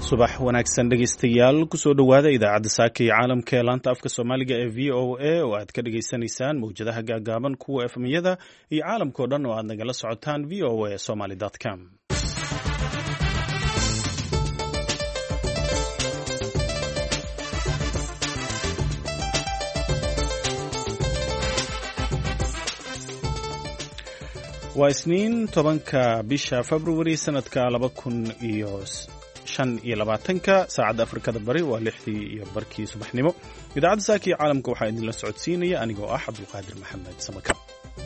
subax wanaagsan dhegaystayaal kusoo dhowaada idaacadda saaka iyo caalamka ee laanta afka soomaaliga ee v o a oo aad ka dhagaysanaysaan mawjadaha gaagaaban kuwa efmiyada iyo caalamkao dhan oo aad nagala socotaan v o a somaly com. waa isniin 10 bisha February sanadka 2025 saacadda Afrikada Bari waa 6:00 subaxnimo. idaacadda saaka iyo caalamka waxaa idinla socodsiinaya anigoo ah Cabdulqaadir Maxamed Samaka.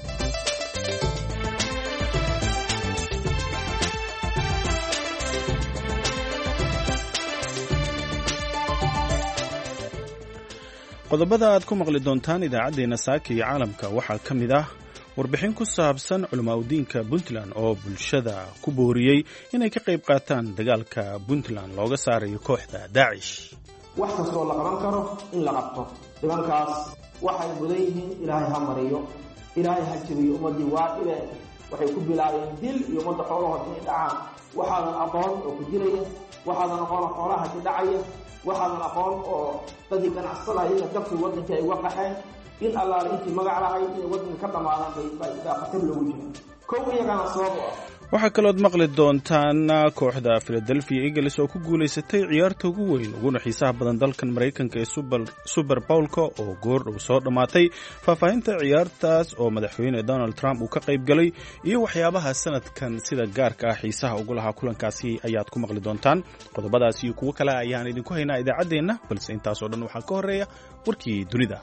qodobada aad ku maqli doontaan idaacadeena saaka iyo caalamka waxaa ka mid ah warbixin ku saabsan culimaadudiinka Puntland oo bulshada ku booriyey inay ka qayb qaataan dagaalka Puntland looga saarayo kooxda Daesh. wax kastoo la qaban karo in la qabto nimankaas waxay mudan yihiin Ilaahay ha mariyo Ilaahay ha jabiyo ummadii waa waxay ku bilaabeen dil iyo ummadda xoolaha inay dhacaan waxaadan aqoon oo ku jiraya waxaadan aqoon xoolaha ka dhacaya waxaadan aqoon oo dadii ganacsadaya dadkii waddanka ay waqaxeen in Allah intii magac lahay in waddanka ka dhamaadaan bay khatar loogu jiro koob iyagana sabab waxaa kalood maqli doontaan kooxda Philadelphia Eagles oo ku guuleysatay ciyaarta ugu weyn uguna xiisaha badan dalkan Mareykanka ee Super Bowl-ka oo goor dhow soo dhamaatay. faahfaahinta ciyaartaas oo madaxweyne Donald Trump uu ka qayb galay iyo waxyaabaha sanadkan sida gaarka ah xiisaha ugu lahaa kulankaasi ayaad ku maqli doontaan. qodobadaas iyo kuwo kale ayaan idinku haynaa idaacadeena, balse intaas oo dhan waxaa ka horeeya warkii dunida.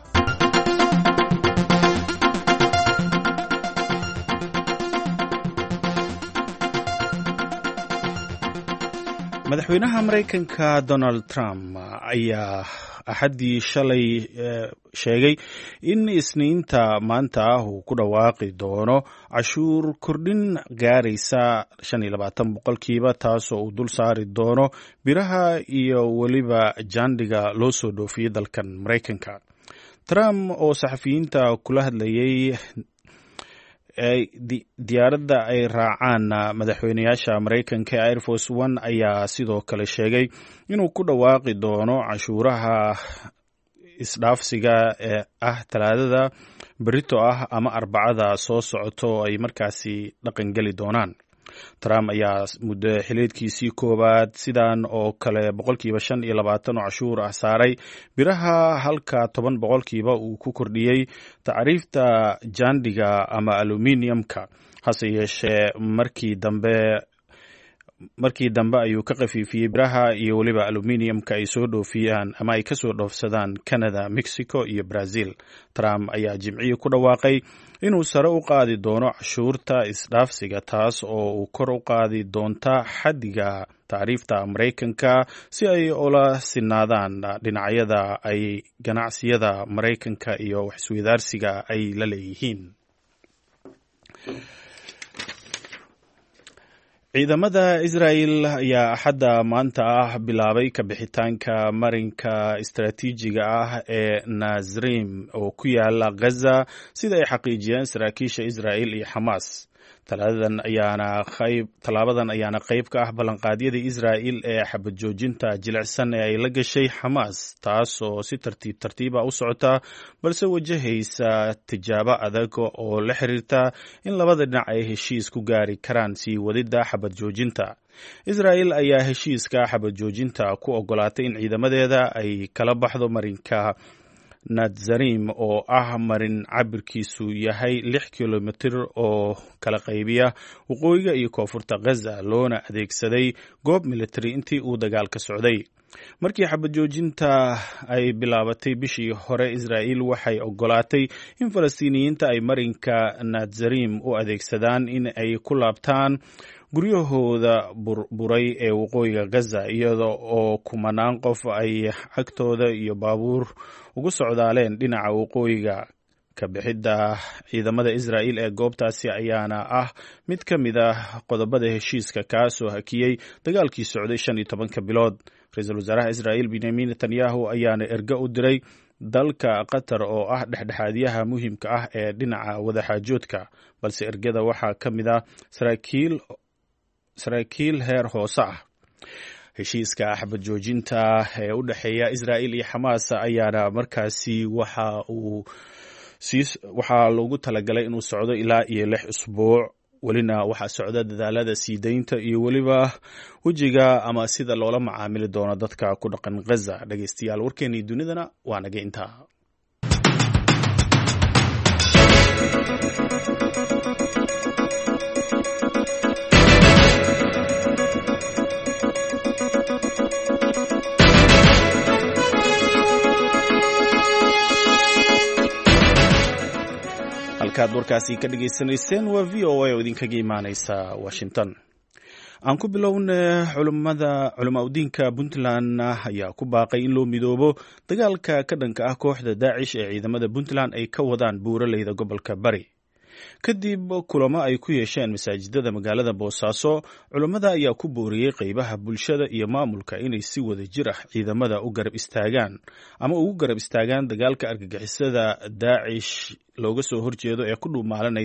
madaxweynaha Mareykanka Donald Trump ayaa axadii shalay sheegay in isniinta maanta uu ku dhawaaqi doono cashuur kordhin gaaraysa 25% taasoo uu dul saari doono biraha iyo weliba jaandiga loo soo dhoofiyey dalkan Mareykanka. Trump oo saxafiyiinta kula hadlayay diyaaradda ay raacaan madaxweynayaasha Mareykanka Air Force One ayaa sidoo kale sheegay inuu ku dhawaaqi doono cashuuraha isdhaafsiga ee ah Talaadada berito ah ama Arbacada soo socoto ay markaasi dhaqan gali doonaan. Trump ayaa muddo xileedkiisii koowaad sidan oo kale 25% oo cashuur ah saaray biraha halka 10% uu ku kordhiyey tacriifta jaandiga ama aluminiumka. hase yeeshee markii dambe ayuu ka qafiifiyey biraha iyo waliba aluminiumka ay soo dhoofiyaan ama ay ka soo dhoofsadaan Canada, Mexico iyo Brazil. Trump ayaa jimcihii ku dhawaaqay inuu sare u qaadi doono cashuurta isdhaafsiga taas oo uu kor u qaadi doonta xaddiga tacriifta Mareykanka si ay ula sinaadaan dhinacyada ay ganacsiyada Mareykanka iyo wax isweydaarsiga ay la leeyihiin. ciidamada Israel ayaa axadda maanta ah bilaabay ka bixitaanka marinka istaraatiijiga ah ee Nazrim oo ku yaala Gaza sida ay xaqiijiyeen saraakiisha Israel iyo Hamas. Talaabadan ayaana qayb ka ah ballanqaadyada Israel ee xabad joojinta jilicsan ee ay la gashay Hamas, taasoo si tartiib u socota balse wajahaysa tijaabo adag oo la xiriirta in labada dhinac ay heshiis ku gaari karaan sii wadida xabad joojinta. Israel ayaa heshiiska xabad joojinta ku ogolaatay in ciidamadeeda ay kala baxdo marinka Nazrim oo ah marin cabirkiisu yahay 6 kilomitir oo kala qaybiya waqooyiga iyo koonfurta Gaza loona adeegsaday goob military intii uu dagaalka socday. markii xabad joojinta ay bilaabatay bishii hore Israel waxay ogolaatay in Falastiiniyiinta ay marinka Nazrim u adeegsadaan in ay ku laabtaan guryahooda burburay ee waqooyiga Gaza iyada oo kumanaan qof ay xagtooda iyo baabuur ugu socdaaleen dhinaca waqooyiga. ka bixidda ciidamada Israel ee goobtaasi ayaana ah mid ka mid ah qodobada heshiiska kaasoo hakiyey dagaalkii socday 15 bilood. Ra'iisul Wasaaraha Israel Benjamin Netanyahu ayaana erga u diray dalka Qatar oo ah dhexdhexaadiyaha muhiimka ah ee dhinaca wadaxaajoodka, balse ergada waxaa ka mid ah saraakiil heer hoose ah. heshiiska xabad joojinta ee u dhexeeya Israa'iil iyo Xamaas ayaana markaasi waxaa loogu talagalay inuu socdo ilaa iyo 6 usbuuc. welina waxaa socda dadaalada sii daynta iyo weliba wejiga ama sida loola macaamili doono dadka ku dhaqan Gaza. dhageystayaal, warkeenii dunidana waa naga intaa. halkaad warkaasi ka dhageysanayseen waa VOA oo idinkaga imaaneysa Washington. aan ku bilowna culimadiinka Puntland ayaa ku baaqay in loo midoobo dagaalka ka dhanka ah kooxda Daacish ee ciidamada Puntland ay ka wadaan buuraleyda gobolka Bari. kadib kulamo ay ku yeesheen masaajidada magaalada Boosaaso, culimada ayaa ku booriyey qaybaha bulshada iyo maamulka inay si wada jir ah ciidamada u garab istaagaan dagaalka argagixisada Daacish looga soo horjeedo ee ku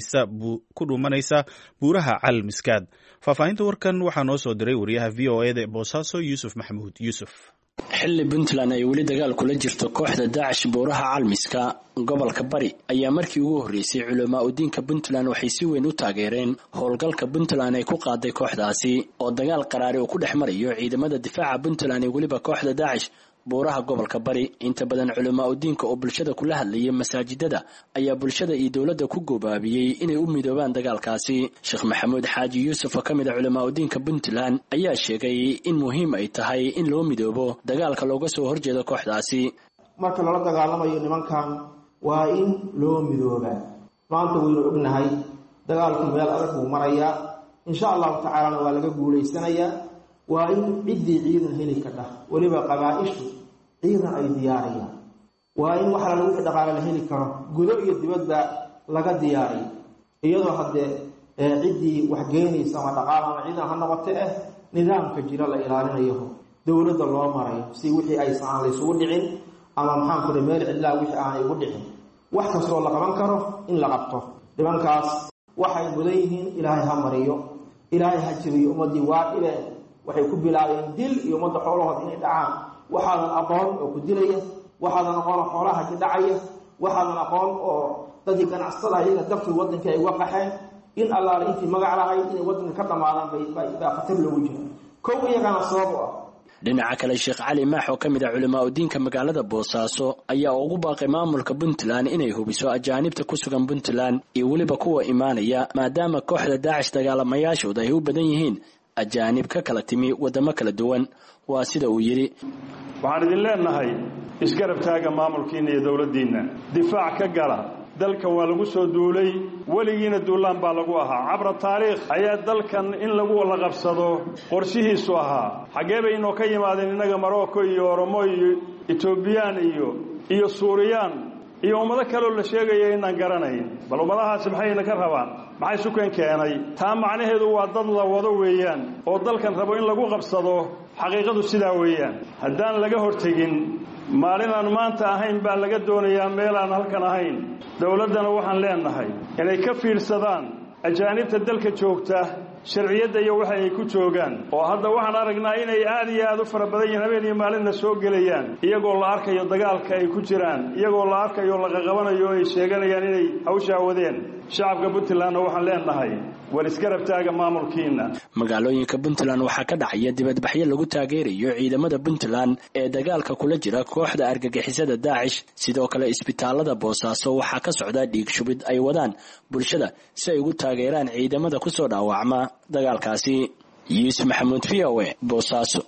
dhuumanaysa buuraha Cal Miskaad. faahfaahinta warkan waxaa noo soo diray wariyaha VOA-da Boosaaso Yuusuf Maxamuud Yuusuf. xilli Puntland ay weli dagaal kula jirto kooxda Daacish buuraha Calmiska gobolka Bari ayaa markii ugu horeysay culamaa u diinka Puntland waxay si weyn u taageereen howlgalka Puntland ay ku qaaday kooxdaasi oo dagaal qaraari oo ku dhexmarayo ciidamada difaaca Puntland iyo weliba kooxda Daacish buuraha gobolka Bari. inta badan culamaa u diinka oo bulshada kula hadlayay masaajidada ayaa bulshada iyo dawladda ku goobaabiyay inay u midoobaan dagaalkaasi. Sheekh Maxamuud Xaaji Yuusuf oo kamid ah culamaa u diinka Puntland ayaa sheegay in muhiim ay tahay in loo midoobo dagaalka looga soo horjeedo kooxdaasi. marka lala dagaalamayo nimankan waa in loo midoobaa. maanta waynu ognahay dagaalku meel adag buu marayaa, insha allahu tacaala waa laga guuleysanayaa. waa in ciddii ciidan heli kadha weliba qabaa'ishu ciidan ay diyaariyaan. waa in waxa lagu dhaqaale la heli karo gudo iyo dibadda laga diyaariyo, iyadoo haddee ciddii wax geynaysa ama dhaqaale ama ciidan ha noqote nidaamka jira la ilaalinayo, dowladda loo marayo si wixii aysan aan la isugu dhicin ama maxaan ku meel cidlaa wixii aanay ugu dhicin. wax kastoo la qaban karo in la qabto. nimankaas waxay mudan yihiin ilaahay ha mariyo, ilaahay ha jabiyo. ummaddii waa dhibeen, waxay ku bilaabeen dil iyo ummadda xoolahooda inay dhacaan. waxaadan aqoon oo ku dilaya, waxaadan aqoon oo xoolaha ka dhacaya, waxaadan aqoon oo dadkii ganacsatada iyaga dabtii waddanka ay uga qaxeen. in allaala intii magac lahayd inay waddanka ka dhammaadaan baa khatar loogu jira. kow iyagana sabab u ah. dhinaca kale Sheekh Cali Maax oo kamid ah culamaa u diinka magaalada Boosaaso ayaa ugu baaqay maamulka Puntland inay hubiso ajaanibta ku sugan Puntland iyo weliba kuwa imaanaya, maadaama kooxda Daacish dagaalamayaashooda ay u badan yihiin ajaanib ka kala timi wadamo kala duwan. waa sida uu yiri: waxaan idin leenahay isgarab taaga maamulkiina iyo dawladdiina, difaac ka gala. dalka waa lagu soo duulay, weligiina duulaan baa lagu ahaa. cabra taariikh ayaa dalkan in lagu wada qabsado qorshihiisu ahaa. xaggee bay inoo ka yimaadeen innaga Marocco iyo Oromo iyo Etoobiyaan iyo Suuriyaan iyo ummado kaloo la sheegaya inaan garanayn. bal ummadahaasi maxayna ka rabaan? maxay sukeen keenay? taa macnaheedu waa dad la wado weeyaan oo dalkan rabo in lagu qabsado. xaqiiqadu sidaa weeyaan. haddaan laga hortegin maalin aan maanta ahayn baa laga doonayaa meel aan halkan ahayn. dawladdana waxaan leenahay inay ka fiirsadaan ajaanibta dalka joogta sharciyadda iyo waxa ay ku joogaan. oo hadda waxaan aragnaa inay aad iyo aad u fara badan yihiin, habeen iyo maalinna soo gelayaan, iyagoo la arkayo dagaalka ay ku jiraan, iyagoo la arkayo laqaqabanayo ay sheeganayaan inay hawshaa wadeen. shacabka Puntlandna waxaan leenahay war isgarab taaga maamulkiina. magaalooyinka Puntland waxaa ka dhacaya dibadbaxyo lagu taageerayo ciidamada Puntland ee dagaalka kula jira kooxda argagixisada Daacish. sidoo kale isbitaalada Boosaaso waxaa ka socda dhiig shubid ay wadaan bulshada si ay ugu taageeraan ciidamada ku soo dhaawacma dagaalkaasi. Yuusuf Maxamuud VOA Boosaaso.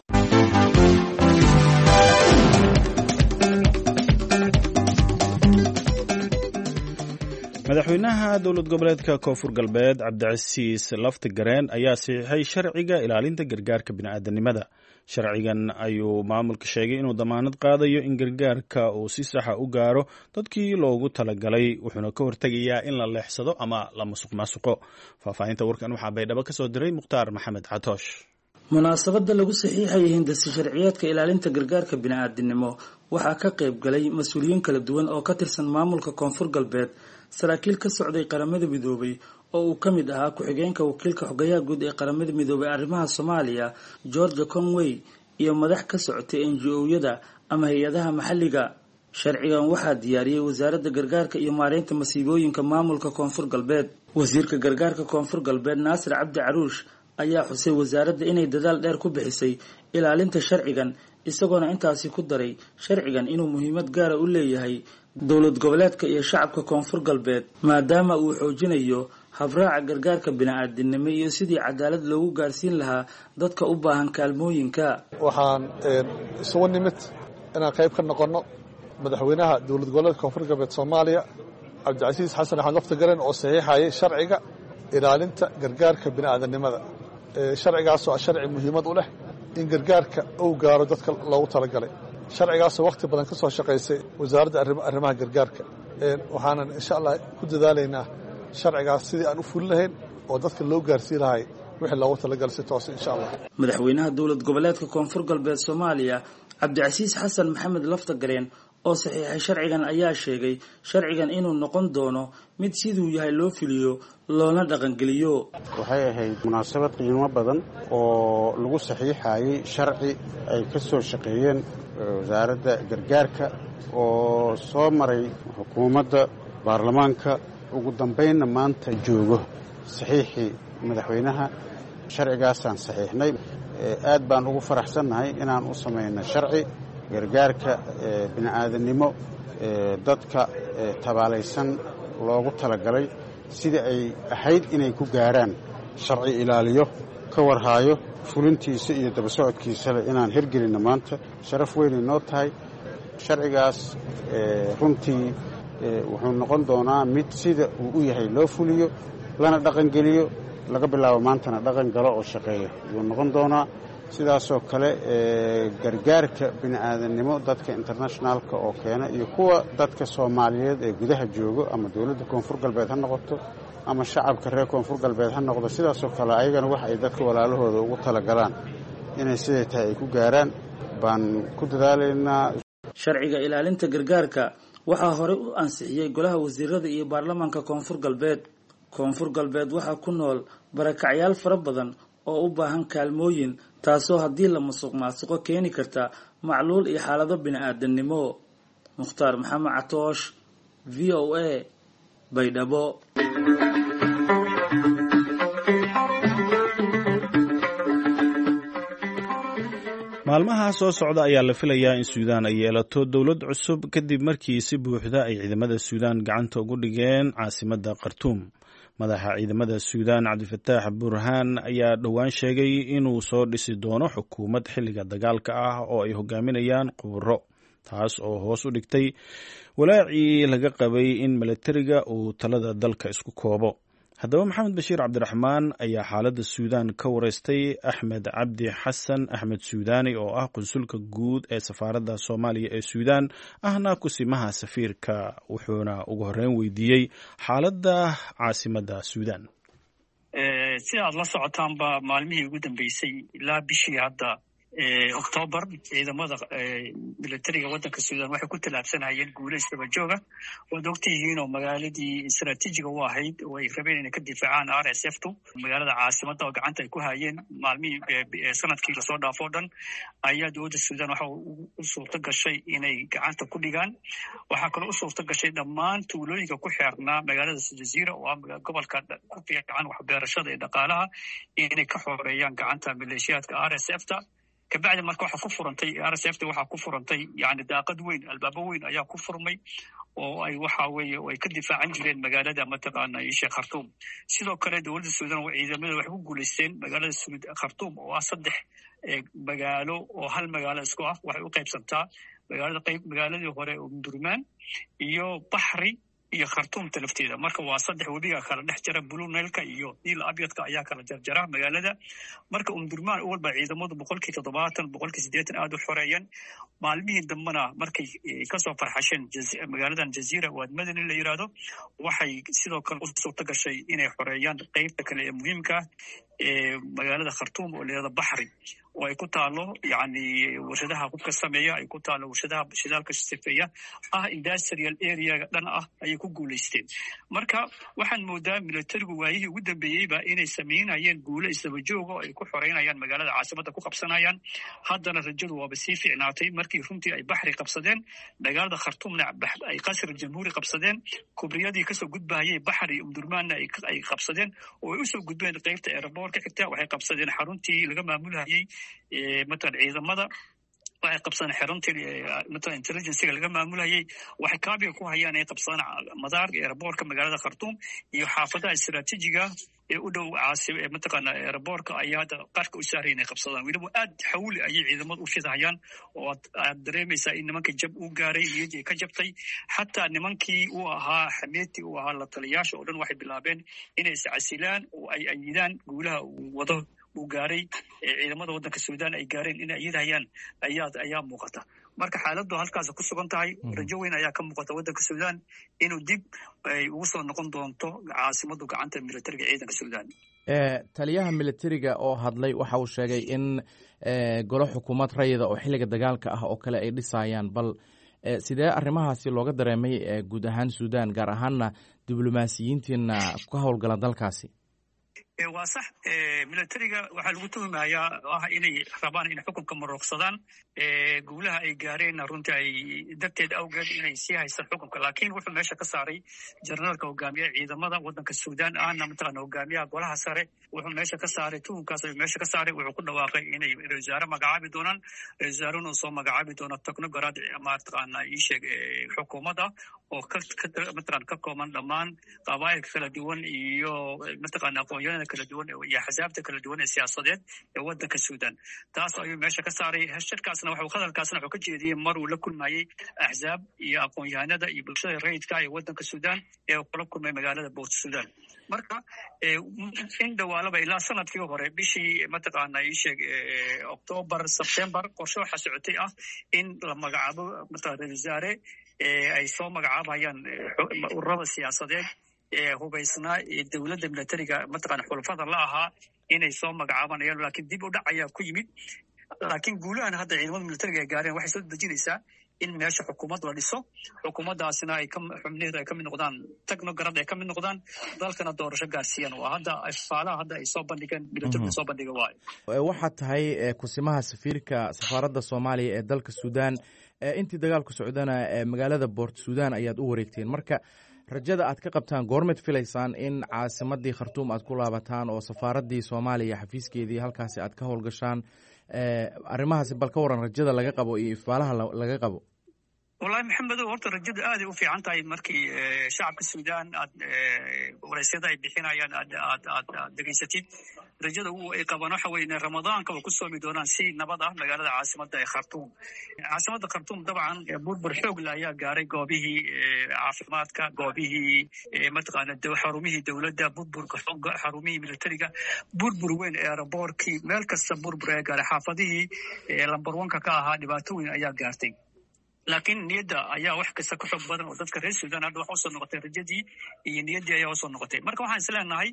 madaxweynaha dowlad goboleedka koonfur galbeed Cabdicasiis Laftigareen ayaa saxiixay sharciga ilaalinta gargaarka bini'aadanimada. sharcigan ayuu maamulka sheegay inuu damaanad qaadayo in gargaarka uu si saxa u gaaro dadkii loogu talagalay, wuxuuna ka hortegayaa in la leexsado ama la musuqmaasuqo. faahfaahinta warkan waxaa Baydhabo ka soo diray Mukhtaar Maxamed Catoosh. munaasabada lagu saxiixayay hindisa sharciyeedka ilaalinta gargaarka bini'aadanimo waxaa ka qayb galay mas-uuliyiin kala duwan oo ka tirsan maamulka koonfur galbeed, saraakiil ka socday qaramada midoobay oo uu ka mid ahaa ku-xigeenka wakiilka xogayaha guud ee qaramada midoobay arrimaha Soomaaliya George Conway iyo madax ka socotay NGO-yada ama hay-adaha maxalliga. Sharcigan waxaa diyaariyey wasaaradda gargaarka iyo maareynta masiibooyinka maamulka Koonfur Galbeed. Wasiirka gargaarka Koonfur Galbeed Naasir Cabdi Caruush ayaa xusay wasaaradda inay dadaal dheer ku bixisay ilaalinta sharcigan, isagoona intaasi ku daray sharcigan inuu muhiimad gaar ah u leeyahay dowlad goboleedka iyo shacabka Koonfur Galbeed maadaama uu xoojinayo habraaca gargaarka bini'aadanimo iyo sidii cadaalad loogu gaarsiin lahaa dadka u baahan kaalmooyinka. Waxaan isugu nimid inaan qayb ka noqono madaxweynaha dowlad goboleedka Koonfur Galbeed Soomaaliya Cabdicasiis Xasan Axmed Laftagareen oo saxiixayay sharciga ilaalinta gargaarka bini'aadanimada. Sharcigaas oo sharci muhiimad u leh in gargaarka uu gaaro dadka loogu talagalay. Sharcigaas oo waqti badan ka soo shaqeysay wasaaradda arrimaha gargaarka. Waxaanan insha Allah ku dadaalaynaa sharcigaas sidii aan u fulin lahayn oo dadka loo gaarsiin lahay wixii loogu talagalay si toos insha Allah. Madaxweynaha dowlad goboleedka Koonfur Galbeed Soomaaliya Cabdicasiis Xasan Maxamed Laftagareen oo saxiixay sharcigan ayaa sheegay sharcigan inuu noqon doono mid siduu yahay loo fuliyo loona dhaqangeliyo. Waxay ahayd munaasabad qiimo badan oo lagu saxiixayay sharci ay ka soo shaqeeyeen wasaaradda gargaarka oo soo maray xukuumadda baarlamaanka ugu dambeynna maanta joogo saxiixii madaxweynaha. Sharcigaasaan saxiixnay. Aad baan ugu faraxsannahay inaan u samayno sharci gargaarka bini'aadanimo dadka tabaalaysan loogu talagalay sidii ay ahayd inay ku gaaraan sharci ilaaliyo ka warhaayo fulintiisa iyo daba socodkiisale inaan hirgelinno maanta sharaf weyn inoo tahay. Sharcigaas runtii wuxuu noqon doonaa mid sida uu u yahay loo fuliyo lana dhaqangeliyo laga bilaabo maantana dhaqan galo oo shaqeeya ayuu noqon doonaa. sidaasoo kale gargaarka bini'aadanimo dadka internationalka oo keena iyo kuwa dadka Soomaaliyeed ee gudaha joogo ama dawladda Koonfur Galbeed ha noqoto ama shacabka reer Koonfur Galbeed ha noqdo sidaasoo kale ayagana wax ay dadka walaalahooda ugu talagalaan inay siday tahay ay ku gaaraan baan ku dadaalaynaa. Sharciga ilaalinta gargaarka waxaa hore u ansixiyay golaha wasiirada iyo baarlamaanka Koonfur Galbeed. Koonfur Galbeed waxaa ku nool barakacyaal fara badan oo u baahan kaalmooyin taasoo haddii la musuqmaasuqo keeni karta macluul iyo xaalado bini'aadanimo. Mukhtaar Maxamed Catoosh, VOA, Baydhabo. maalmaha soo socda ayaa la filayaa in Suudaan ay yeelato dowlad cusub kadib markii si buuxda ay ciidamada Suudaan gacanta ugu dhigeen caasimadda Khartoum. madaxa ciidamada Suudaan Cabdifataax Burhaan ayaa dhowaan sheegay inuu soo dhisi doono xukuumad xilliga dagaalka ah oo ay hogaaminayaan khubaro, taas oo hoos u dhigtay walaacii laga qabay in milatariga uu talada dalka isku koobo. haddaba Maxamed Bashiir Cabdiraxmaan ayaa xaaladda Suudaan ka wareystay Axmed Cabdi Xasan Axmed Suudaani oo ah qunsulka guud ee safaaradda Soomaaliya ee Suudaan ahna kusimaha safiirka, wuxuuna ugu horreyn weydiiyey xaaladda caasimadda Suudaan. Si aad la socotaanba maalmihii ugu dambeysay ilaa bishii hadda October ciidamada militariga waddanka Suudaan waxay ku tallaabsanayeen guuleystaba jooga. waad ogtihiin oo magaaladii istaraatiijiga u ahayd oo ay rabeen inay ka difaacaan RSF-tu magaalada caasimadda oo gacanta ay ku hayeen maalmihii sanadkii lasoo dhaafo dhan ayaa dowladda Suudaan waxa u suurto gashay inay gacanta ku dhigaan. waxaa kaloo u suurto gashay dhammaan tuulooyinka ku xeernaa magaalada Jazeera oo ah gobolka ku fiican waxbeerashada iyo dhaqaalaha inay ka xoreeyaan gacanta maleeshiyaadka RSF-ta. kabacdi marka waxaa ku furantay RSF-ta waxaa ku furantay yani daaqad weyn, albaabo weyn ayaa ku furmay oo ay waxa weeye ay ka difaacan jireen magaalada mataqaana Sheikh Khartoum. sidoo kale dowladda Suudaan ciidamada waxay ku guuleysteen magaalada Khartoum oo ah 3 magaalo oo hal magaalo isku ah. waxay u qaybsantaa magaaladii hore Omdurman iyo Bahri iyo Khartoum talafteeda. marka waa 3 webiga kala dhex jira Blue Nile-ka iyo Nile Abyadka ayaa kala jarjara magaalada. marka Omdurman walba ciidamadu 70% aad u xoreeyeen. maalmihii dambana markay ka soo farxasheen magaaladan Jazeera oo Madani la yiraahdo waxay sidoo kale u suurto gashay inay xoreeyaan qaybta kale ee muhiimka ah ee magaalada Khartoum oo leedahay Bahri. oo ay ku taalo yani warshadaha hubka sameeya, ay ku taalo warshadaha shidaalka sifeeya industrial area dhan ayay ku guulaysteen. marka waxaan moodaa militarigu waayihii ugu dambeeyeyba inay sameynayeen guulo isdaba jooga oo ay ku xoreynayaan magaalada caasimada ku qabsanayaan. haddana rajadu waaba sii fiicnaatay markii runtii ay baxri qabsadeen, magaalada khartuumna ay qasr jamhuuri qabsadeen, kubriyadii kasoo gudbahayay baxri umdurmaanna ay qabsadeen oo ay usoo gudbeen qaybta aeroboortka xigta. waxay qabsadeen xaruntii laga maamulhayay matalan ciidamada, waxay qabsadeen xaruntii matalan intelligencega laga maamulhayay. waxay kaabiga ku hayaan ay qabsadaan madaarka aeroboortka magaalada khartuum iyo xaafadaha istiraatiijiga ee u dhow mataqaana aeroboortka ayaa hadda qarka u saaray inay qabsadaan. weliba aad xawli ayay ciidamadu u fidhayaan oo aad dareemaysaa in nimanka jab uu gaaray, niyadii ka jabtay. xataa nimankii uu ahaa xameetii uu ahaa la taliyaasha oo dhan waxay bilaabeen inay iscasilaan oo ay ayidaan guulaha uu wado uu gaaray ciidamada waddanka suudaan ay gaareen inay ayidahayaan ayaa muuqata. marka xaaladdu halkaas ku sugan tahay. rajo weyn ayaa ka muuqata waddanka suudaan inuu dib ay ugu soo noqon doonto caasimadu gacanta militariga ciidanka suudaan. taliyaha militariga oo hadlay waxa uu sheegay in golo xukuumad rayida oo xilliga dagaalka ah oo kale ay dhisayaan. bal sidee arrimahaasi looga dareemay guud ahaan suudaan, gaar ahaanna diblomaasiyiintiina ka howlgala dalkaasi? waa sax, militariga waxaa lagu tuhumayaa inay rabaan inay xukunka maroogsadaan. guulaha ay gaareen runtii ay darteed awgeed inay sii haystaan xukunka. laakiin wuxuu meesha ka saaray jenaraalka hogaamiyaha ciidamada waddanka suudaan ahna mataqaana hogaamiyaha golaha sare. wuxuu meesha ka saaray tuhunkaas ayuu meesha ka saaray. wuxuu ku dhawaaqay inay ra-iisul wasaare magacaabi doonaan. ra-isul wasaarena uu soo magacaabi doono technogaraad mataqaana iisheeg xukuumadda oo mataqaana ka kooban dhammaan qabaa'ilka kala duwan iyo mataqaana aqoon-yahanada kala duwan iyo axsaabta kala duwan ee siyaasadeed ee waddanka suudaan. taas ayuu meesha ka saaray. hadalkaasna wuxuu ka jeediyey mar uu la kulmayey axsaab iyo aqoon-yahanada iyo bulshada rayidka ee waddanka suudaan ee kula kulmay magaalada Port Sudan. marka in dhawaalaba ilaa sanadkii hore bishii mataqaana iisheeg October September qorshe waxaa socotay in la magacaabo mataqaana ra-iisul wasaare ay soo magacaabayaan ururada siyaasadeed hubaysnaa dowladda militariga mataqaana xulafada la ahaa inay soo magacaabanayaan. laakiin dib u dhac ayaa ku yimid. laakiin guulahan hadda ciidamada militariga ay gaareen waxay soo dejinaysaa in meesha xukuumad la dhiso. xukuumaddaasina xubnaheedu ay ka mid noqdaan technograd ay ka mid noqdaan, dalkana doorasho gaarsiiyaan. waa hadda faalaha hadda ay soo bandhigeen militariga soo bandhiga waayo. waxaad tahay kusimaha safiirka safaaradda Soomaaliya ee dalka Suudaan. intii dagaalku socdana magaalada Port Sudan ayaad u wareegteen. marka rajada aad ka qabtaan goormeed filaysaan in caasimadii khartuum aad ku laabataan oo safaaraddii Soomaaliya xafiiskeedii halkaasi aad ka howlgashaan? arrimahaasi bal ka waran rajada laga qabo iyo ifaalaha laga qabo. wallahi maxamedow, horta rajadu aaday u fiican tahay markii shacabka suudaan waraysyada ay bixinayaan aad degeysatid. rajada ay qabaan waxa weye ramadaanka way ku soomi doonaan si nabad ah magaalada caasimada ee khartuum. caasimada khartuum dabcan burbur xoogla ayaa gaaray goobihii caafimaadka, goobihii mataqaana xarumihii dowladda, burburka xarumihii militariga, burbur weyn aeroboortkii, meel kasta burbur ayaa gaaray. xaafadihii lambar wanka ka ahaa dhibaato weyn ayaa gaartay. laakiin niyadda ayaa wax kasta ka xoog badan oo dadka reer suudaan hadda waxa usoo noqotay rajadii iyo niyaddii ayaa usoo noqotay. marka waxaan isleenahay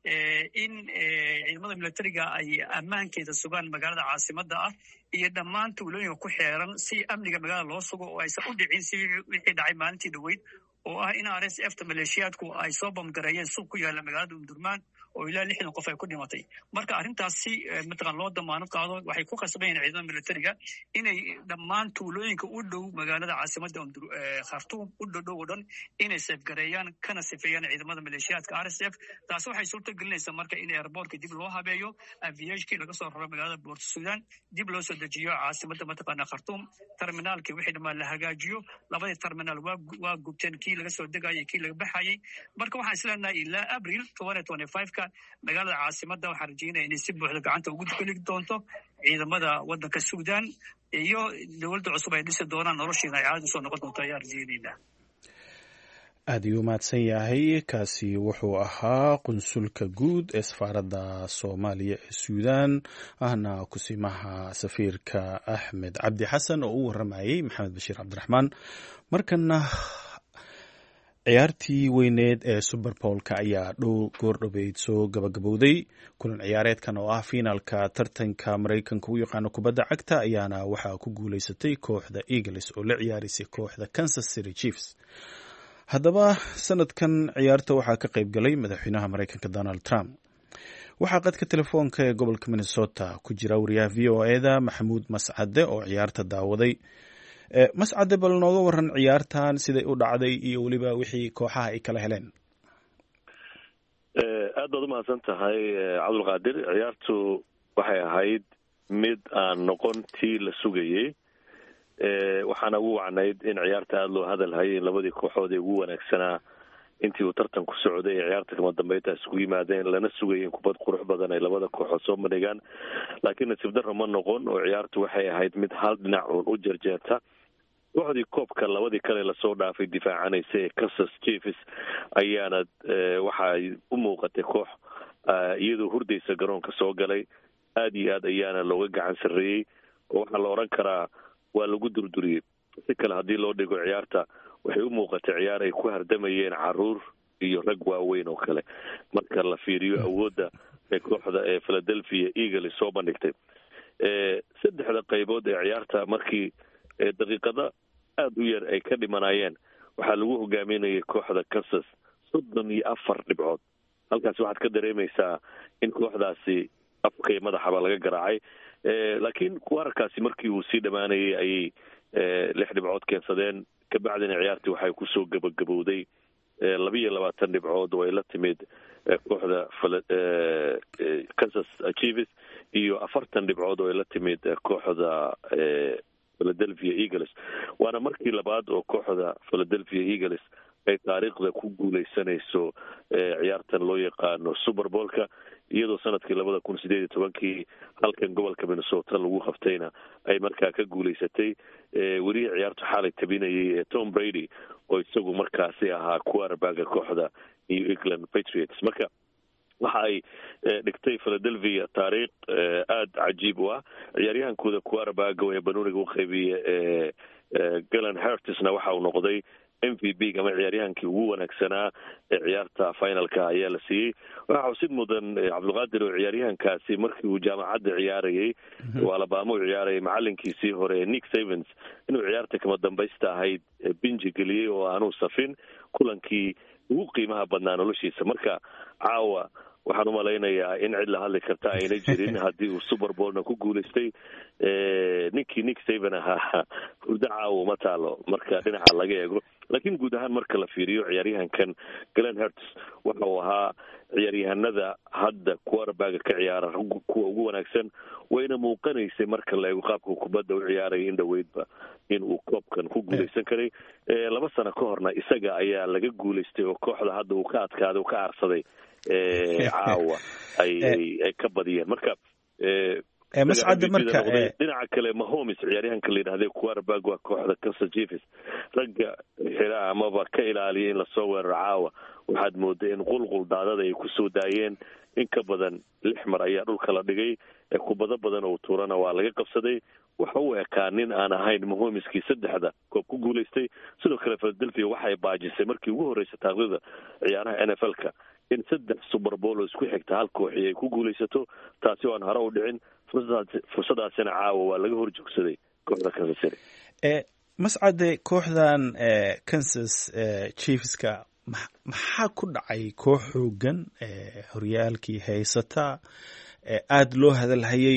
in ciidamada militariga ay ammaankeeda sugaan magaalada caasimada iyo dhammaan tuulooyinka ku xeeran si amniga magaalada loo sugo oo aysan u dhicin si wixii dhacay maalintii dhoweyd oo in RSF-ta maleeshiyaadku ay soo bamgareeyeen suuq ku yaala magaalada Umdurmaan oo ilaa 60 qof ay ku dhimatay. marka arrintaasi mataqaan loo damaanad qaado waxay ku qasbayeen ciidamada militariga inay dhammaan tuulooyinka u dhow magaalada caasimada Khartoum u dhow oo dhan inay safgareeyaan kana sifeeyaan ciidamada maleeshiyaadka RSF. taas waxay suurto gelinaysaa marka in airportka dib loo habeeyo, aviation laga soo raro magaalada Port Sudan, dib loo soo dejiyo caasimada mataqaana Khartoum, terminalkii wixii dhammaan la hagaajiyo. labadii terminal waa gubteen, kii laga soo degayay kii laga baxayay. marka waxaan isleenahay ilaa April 2025 magaalada caasimada waxaan rajaynayaa inay si buuxda gacanta ugu geli doonto ciidamada waddanka Suudaan iyo dowladda cusub ay dhisi doonaan noloshiina ay caadi soo noqon doonto ayaan rajaynaynaa. aad ayuu mahadsan yahay. kaasi wuxuu ahaa qunsulka guud ee safaaradda Soomaaliya ee Suudaan ahna kusimaha safiirka Axmed Cabdi Xasan oo u waramayay Maxamed Bashiir Cabdiraxmaan. markana ciyaartii weyneed ee Super Bowl-ka ayaa goordhoweyd soo gabagabowday. kulan ciyaareedkan oo ah fiinaalka tartanka Mareykanka u yaqaano kubadda cagta ayaana waxaa ku guuleysatay kooxda Eagles oo la ciyaarisay kooxda Kansas City Chiefs. haddaba sanadkan ciyaarta waxaa ka qayb galay madaxweynaha Mareykanka Donald Trump. waxaa qadka telefoonka ee gobolka Minnesota ku jira wariyaha VOA-da Maxamuud Mascade oo ciyaarta daawaday. Mascade, bal nooga waran ciyaartan siday u dhacday iyo weliba wixii kooxaha ay kala heleen. aad baad umahadsan tahay cabdulqaadir. ciyaartu waxay ahayd mid aan noqon tii la sugayey, waxaana ugu wacnayd in ciyaarta aada loo hadalhayay in labadii kooxood ee ugu wanaagsanaa intii uu tartanku socday ee ciyaarta kama dambeynta isugu yimaadeen, lana sugayay in kubad qurux badan ay labada kooxood soo bandhigaan. laakiin nasiib darro ma noqon oo ciyaartu waxay ahayd mid hal dhinac uun u jarjeerta. kooxdii koobka labadii kale lasoo dhaafay difaacanaysa ee Kansas Chiefs ayaana waxay u muuqatay koox iyadoo hurdaysa garoonka soo galay. aada iyo aad ayaana looga gacan sarreeyey oo waxaa la odhan karaa waa lagu durduriyey. si kale haddii loo dhigo ciyaarta waxay u muuqatay ciyaar ay ku hardamayeen caruur iyo rag waaweyn oo kale marka la fiiriyo awoodda ee kooxda ee Philadelphia Eagles soo bandhigtay. saddexda qaybood ee ciyaarta markii daqiiqada aada u yar ay ka dhimanayeen waxaa lagu hogaaminayay kooxda Kansas 34 dhibcood. halkaas waxaad ka dareemaysaa in kooxdaasi afkay madaxaba laga garaacay. laakiin wararkaasi markii uu sii dhammaanayay ayay 6 dhibcood keensadeen. kabacdina ciyaartii waxay kusoo gabagabowday 22 dhibcood oo ay la timid kooxda Kansas Chiefs iyo 40 dhibcood oo ay la timid kooxda Philadelphia Eagles. waana markii labaad oo kooxda Philadelphia Eagles ay taariikhda ku guuleysanayso ciyaartan loo yaqaano Super Bowl-ka, iyadoo sanadkii 2018 halkan gobolka Minnesota lagu qabtayna ay markaa ka guuleysatay. weli ciyaartu xaalay tabinayay Tom Brady oo isagu markaasi ahaa quarterback kooxda New England Patriots. marka waxa ay dhigtay Philadelphia taariikh aada cajiib u ah. ciyaaryahankooda quarterback ee banooniga u qaybiyay Jalen Hurtsna waxa uu noqday MVP ama ciyaaryahankii ugu wanaagsanaa ee ciyaarta finalka ayaa la siiyey. waxa xusid mudan cabdulqaadir oo ciyaaryahankaasi markii uu jaamacadda ciyaarayay oo Alabama u ciyaarayay macalinkiisii hore Nick Saban inuu ciyaarta kama dambaysta ahayd binji geliyey oo aanu safin kulankii ugu qiimaha badnaa noloshiisa. marka caawa waxaan umalaynayaa in cid la hadli karta ayna jirin haddii uu Super Bowl-na ku guuleystay. ninkii Nick Saban ahaa hurdo caawa ma taalo marka dhinaca laga eego. laakiin guud ahaan marka la fiiriyo ciyaaryahankan Jalen Hurts waxa uu ahaa ciyaaryahanada hadda quarterback ka ciyaara kuwa ugu wanaagsan, wayna muuqanaysay marka la eego qaabka kubadda u ciyaaraya in dhaweydba in uu koobkan ku guuleysan karay. 2 sano ka horna isaga ayaa laga guuleystay oo kooxda hadda uu ka adkaaday oo ka aarsaday caawa ay ka badiyeen. marka mascade marka dhinaca kale Mahomes ciyaaryahanka la yidhaahday quarterback waa kooxda Kansas Chiefs ragga xira amaba ka ilaaliya in lasoo weeraro caawa waxaad moodaa in qulqul daadada ay kusoo daayeen. in ka badan 6 mar ayaa dhulka la dhigay. kubado badan oo tuurana waa laga qabsaday. waxa uu ekaa nin aan ahayn Mahomeskii 3 koob ku guuleystay. sidoo kale Philadelphia waxay baajisay markii ugu horeysay taariikhda ciyaaraha NFL-ka in 3 Super Bowl oo isku xigta hal koox ay ku guuleysato, taasi oo aan hore u dhicin. fursadaasina caawa waa laga horjoogsaday kooxda Kansas City. mascade, kooxdan Kansas Chiefs-ka maxaa ku dhacay? koox xoogan horyaalkii haysata aada loo hadalhayay,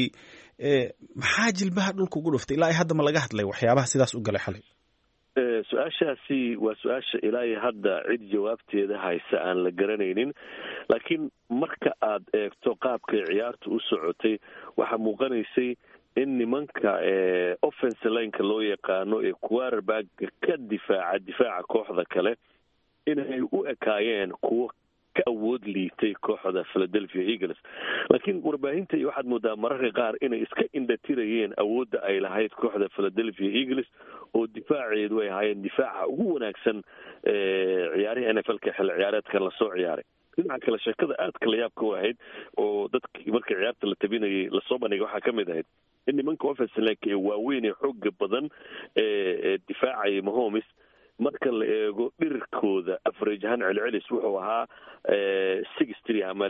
maxaa jilbaha dhulka ugu dhuftay? ilaa hadda ma laga hadlay waxyaabaha sidaas u galay xalay? su-aashaasi waa su-aasha ilaa hadda cid jawaabteeda haysa aan la garanaynin. laakiin marka aad eegto qaabkay ciyaartu u socotay waxaa muuqanaysay in nimanka offense line-ka loo yaqaano ee quarterback ka difaaca kooxda kale inay u ekaayeen kuwo ka awood liitay kooxda Philadelphia Eagles. laakiin warbaahinta waxaad moodaa mararka qaar inay iska indhatirayeen awoodda ay lahayd kooxda Philadelphia Eagles oo difaaceedu ay ahaayeen difaaca ugu wanaagsan ciyaaraha NFL-ka xilli ciyaareedkan la soo ciyaaray. dhinaca kale sheekada aadka la yaabka u ahayd oo dadkii marka ciyaarta la tabinayay lasoo bandhigay waxaa ka mid ahayd in nimanka offensive line ee waaweyn ee xooga badan ee difaacaya Mahomes marka la eego dhirkooda average ahaan celcelis wuxuu ahaa 63 ama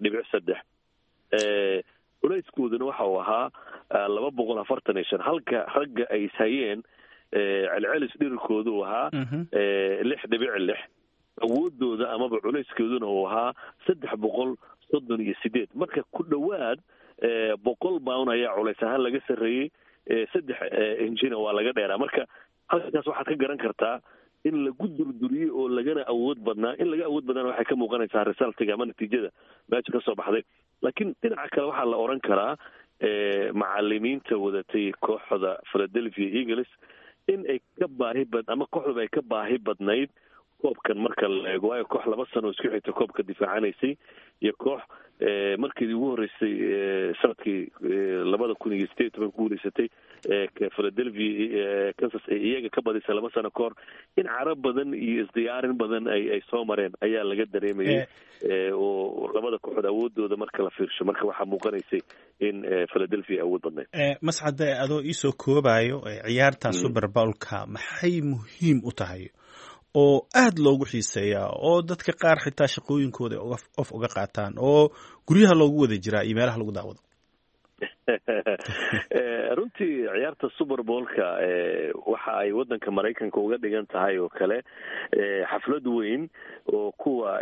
6.3 culayskooduna waxa uu ahaa 245 halka ragga ay ishayeen celcelis dhirkooda uu ahaa 6.6 awoodooda amaba culayskeeduna uu ahaa 338 marka ku dhowaad 100 pound ayaa culays ahaan laga sarreeyey 3 injina waa laga dheeraa marka halkaas waxaad ka garan kartaa in lagu durduriyey oo lagana awood badnaa in laga awood badnaana waxay ka muuqanaysaa resultiga ama natiijada meesha ka soo baxday laakiin dhinaca kale waxaa la oran karaa macalimiinta wadatay kooxda Philadelphia Eagles in ay ka baahi ama kooxdu ay ka baahi badnayd koobkan marka la eego waayo koox 2 sano isku xigta koobka difaacanaysay iyo koox markii ugu horeysay sanadkii 2018 ku guuleysatay Philadelphia Kansas iyaga ka badisay 2 sano kahor in carab badan iyo isdiyaarin badan ay soo mareen ayaa laga dareemayay oo labada kooxood awoodooda marka la fiirsho marka waxaa muuqanaysay in Philadelphia awood badnayd mascade adoo isoo koobayo ciyaarta Super Bowl-ka maxay muhiim u tahay oo aad loogu xiiseeyaa oo dadka qaar xitaa shaqooyinkooda of uga qaataan oo guryaha loogu wada jiraa iyo meelaha lagu daawado runtii ciyaarta Super Bowl-ka waxa ay wadanka Mareykanka uga dhigan tahay oo kale xaflad weyn oo kuwa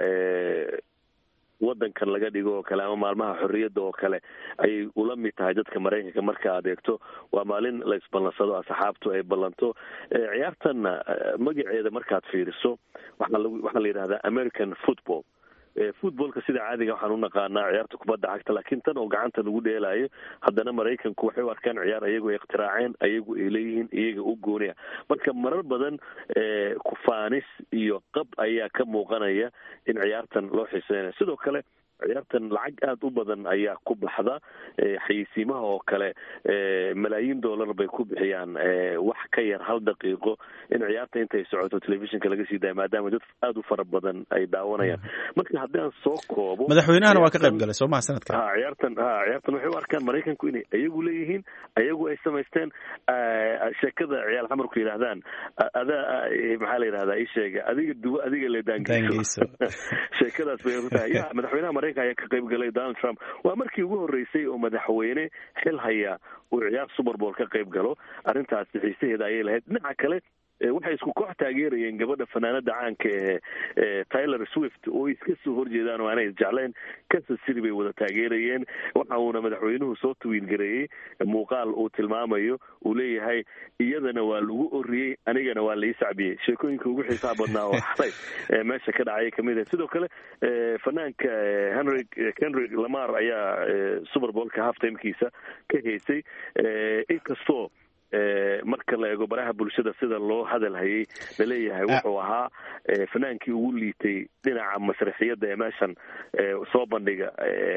wadankan laga dhigo oo kale ama maalmaha xorriyadda oo kale ay ula mid tahay dadka Mareykanka marka aad eegto waa maalin la isballansado asxaabtu ay ballanto ciyaartan magaceeda markaad fiiriso waxaa la yidhaahdaa American football footballka sida caadiga waxaan u naqaanaa ciyaarta kubadda cagta laakiin tan oo gacanta lagu dheelaayo haddana Mareykanku waxay u arkaan ciyaar ayagu ay iqtiraaceen ayagu ay leeyihiin iyaga u gooniya marka marar badan kufaanis iyo qab ayaa ka muuqanaya in ciyaartan loo xiiseynayo sidoo kale ciyaartan lacag aad u badan ayaa ku baxda xayeysiimaha oo kale malaayiin dollar bay ku bixiyaan wax ka yar 1 daqiiqo in ciyaarta intay socoto telefishinka laga sii daayo maadaama dad aad u fara badan ay daawanayaan marka haddii aan soo koobo madaxweynahana waa ka qayb galay Soomaa sanadkan ciyaartan waxay u arkaan Mareykanku inay ayagu leeyihiin ayagu ay samaysteen sheekada ciyaal xamarku yiraahdaan maxaa la yiraahdaa sheega adiga le daangeyso sheekadaas bay u tahay madaxweynaha ayaa ka qayb galay Donald Trump waa markii ugu horeysay oo madaxweyne xil haya uu ciyaar Super Bowl ka qayb galo arrintaas xiisaheeda ayay lahayd dhinaca kale waxay isku koox taageerayeen gabadha fanaanada caanka Taylor Swift oo iska soo horjeedaan oo aanay jecleen Kansas City bay wada taageerayeen waxa uuna madaxweynuhu soo tuwiil gareeyay muuqaal uu tilmaamayo uu leeyahay iyadana waa lagu oriyay anigana waa la ii sacbiyay sheekooyinka ugu xiisaha badnaa oo xalay meesha ka dhacay kamid ah sidoo kale fanaanka Kendrick Lamar ayaa Super Bowl-ka half-time-kiisa ka heysay inkastoo marka la eego baraha bulshada sida loo hadal hayay laleeyahay wuxuu ahaa fanaankii ugu liitay dhinaca masraxiyadda ee meeshan soo bandhiga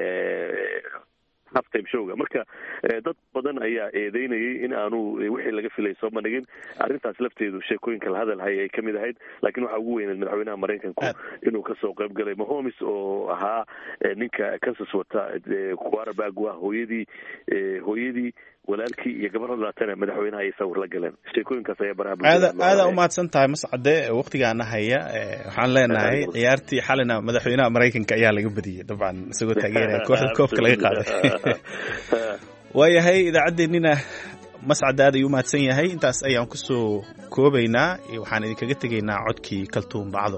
half-time showga marka dad badan ayaa eedeynayay in aanu wixii laga filay soo bandhigin arrintaas lafteedu sheekooyinka la hadal hayay ay ka mid ahayd laakiin waxaa ugu weyneed madaxweynaha Mareykanku inuu ka soo qayb galay Mahomes oo ahaa ninka Kansas wata quarterback waa hooyadii walaalkii iyo gabadha laatana madaxweynaha ay sawir la galeen sheekooyinkaas ayaa baraha bulshada aad u mahadsan tahay mascade waqtigaana haya waxaan leenahay ciyaartii xalina madaxweynaha Mareykanka ayaa laga badiyay dabcan isagoo taageeraya kooxda koobka laga qaaday waayahay idaacadeennina mascade aad ayuu mahadsan yahay intaas ayaan ku soo koobaynaa waxaan idinkaga tegaynaa codkii kaltuun bacdo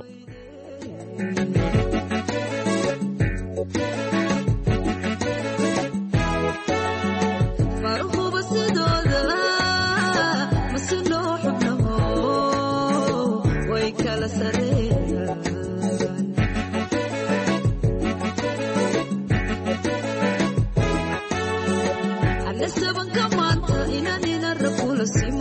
Saban kamanta inanina rakula